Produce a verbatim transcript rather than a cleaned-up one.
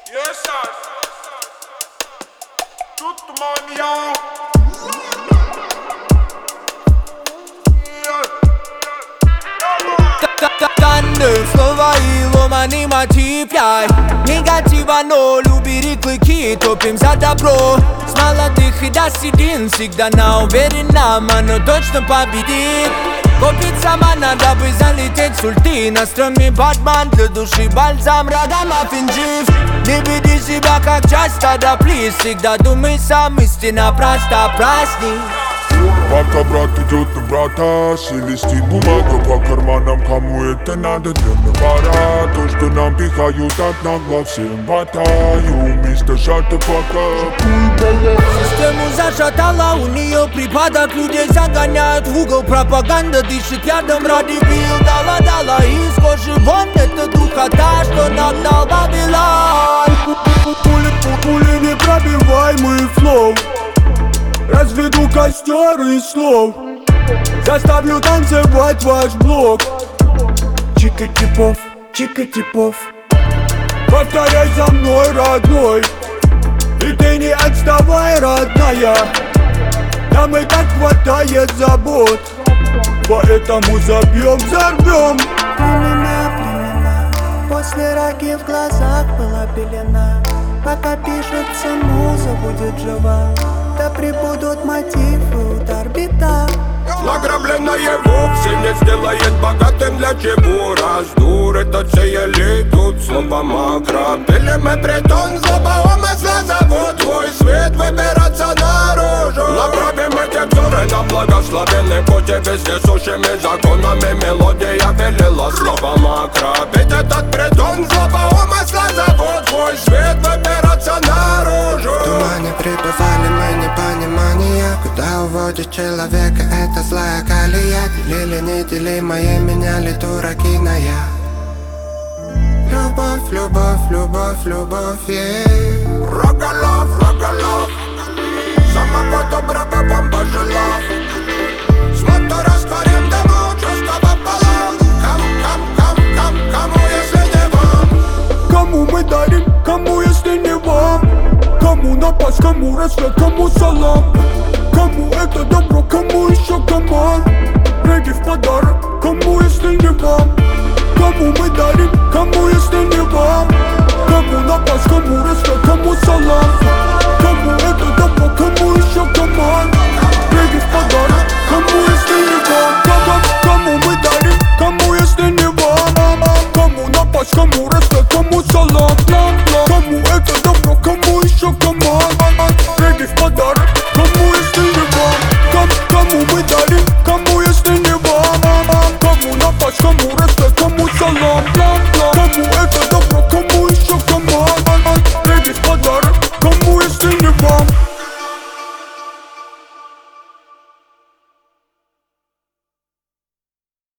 Yes, sir. Tout mon yo. Танны, слова и ломаный мотив, яй. Негатива ноль, убери клыки, топим за добро. С молодых и до седин, всегда на уверенном, оно точно победит. Купить сама надо бы залететь с ульты. На стреме Батман, для души бальзам, Радамаффин жив. Не веди себя как часть стада, плиз. Всегда думай сам, истина проста, праздник. Пока брат идет на брата, шелестит бумага по карманам. Кому это надо, для навара. То, что нам пихают от нагло, всем батаю. Мистер Шата пока. Систему зашатала, у нее припадок. Людей загоняют в угол, пропаганда дышит ядом ради бил. Дала-дала из кожи вон, это духота, что нагнал Вавилон. Пули непробиваемый флоу. Разведу костер из слов. Заставлю танцевать ваш блок. Чика-типов, чика-типов. Повторяй за мной, родной. И ты не отставай, родная. Нам и так хватает забот. Поэтому забьем, взорвем. Племена, племена. После раки в глазах была пелена. Пока пишется муза, будет жива. Да прибудут мотивы, удар, бита. Награбленное вовсе не сделает богатым. Для чего раздур этот сеяли тут слово макро. Пилим и притон, злоба умысла зовут твой свет выбираться наружу. Направим эти взоры на благословенный путь. И вездесущими законами мелодия велела слово макро. Ведь этот притон, злоба умысла зовут твой свет выбираться наружу. В тумане пребывали мы непонимания. Куда уводит человека эта злая колея? Делили неделимое, меняли дураки на я. Любовь, любовь, любовь, любовь, yeah. Рогалов, рогалов. Самого доброго вам пожелав. Злато растворим дыму, чувства пополам. Кам, кам, кам, кам, кому если не вам? Кому мы дарим, кому если не вам? Кому напасть, кому рассвет, кому салам? Кому это добро, кому еще команд? Регги в подарок, кому если не вам? Кому мы дарим, кому если не вам? Кому напасть, кому рассвет, кому салам? Кому это добро, кому еще команд? Регги в подарок, кому если не вам? Кому мы дарим, кому если не вам? Кому напасть, кому рассвет, кому салам? Кому это добро, кому еще команд? Регги в подарок, кому если не вам? Кому мы дарим, кому если не вам? Кому напасть, кому рассвет, кому салам? Кому это добро, кому еще команд? Регги в подарок, кому если не вам?